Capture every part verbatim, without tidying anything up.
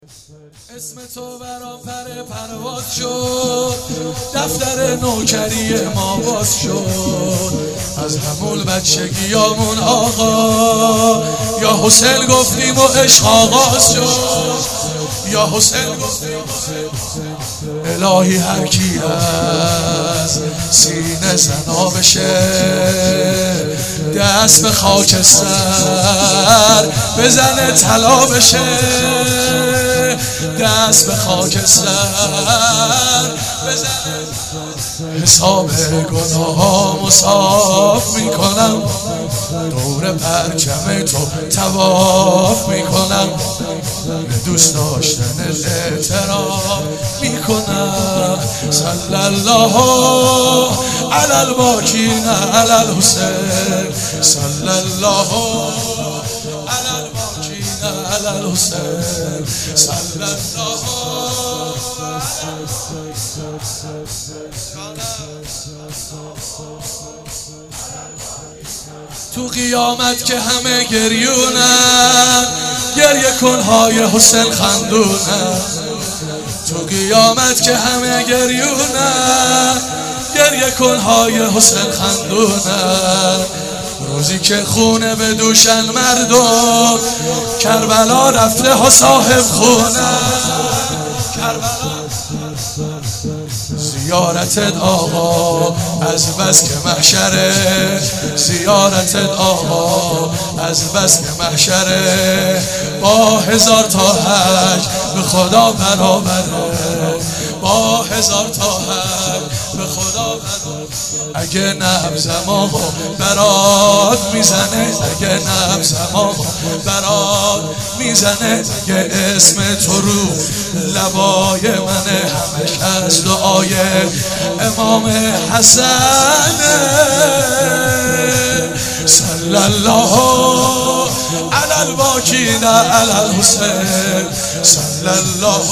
اسم تو برام پر پرواز شد، دفتر نوکری ما باز شد. از همون بچگیامون آقا یا حسین گفتیم و عشق آغاز شد، یا حسین گفتیم الهی هر کی از سینه زنا بشه دست به خاکستر بزنه طلا بشه، دست به خاکستر بزنه. حساب گناهامو صاف میکنم، دور پرچم تو طواف میکنم، به دوست داشتن اعتراف میکنم. صلی الله علی الباکین علی الحسین، صلی الله علی الباکین علی الحسین، صلی الله. تو قیامت که همه گریونن، گریه کنهای حسین خندونن. تو قیامت که همه گریونن، گریه کنهای حسین خندونن. روزی که خونه به دوشن مردم، کربلا رفته ها صاحب خونن. کربلا زیارتت آقا از بس که محشره، زیارتت آقا از بس که محشره. با هزار تا حج به خدا برابره، با هزار تا حج به خدا برابره. اگه نبضمو برات میزنه، اگه نبضمو برات میزنه، اگه اسم تو رو لبای منه، همش از دعای امام حسن. صلی الله علی الباکین علی الحسین، صلی الله.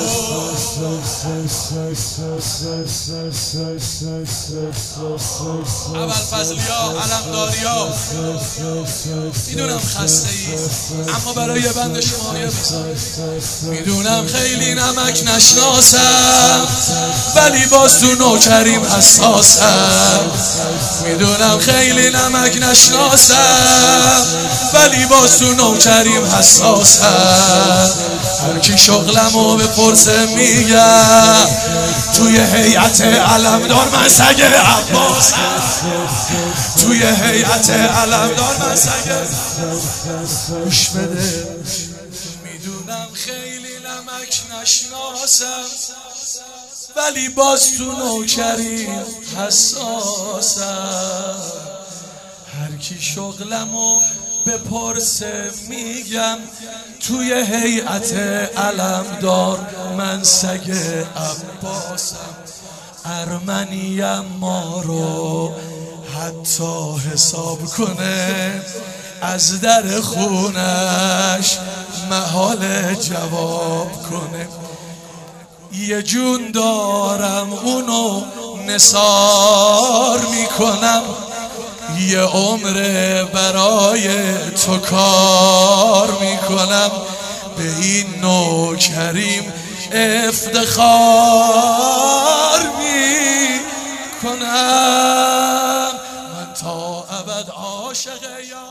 اول فضلیا علمداریا، میدونم خسته ای اما برای بند شما یه بزن. میدونم خیلی نمک نشناسم ولی باز تو نوکریم حساسم. میدونم خیلی نمک نشناسم ولی باز تو نوکریم حساسم. هر کی شغلمو بپرسه میگم توی هیئت علمدار من سگ عباسم، توی هیئت علمدار من سگ. گوش بده، میدونم خیلی نمک نشناسم ولی باز تو نوکری حساسم. هر کی شغلمو بپرسه میگم توی هیئت علمدار من سگ عباسم. ارمنیم ما رو حتی حساب کنه، از در خونش محال جواب کنه. یه جون دارم اونو نثار میکنم، یه عمر برای تو کار میکنم. به این نوکریم افتخار میکنم. من تا ابد عاشق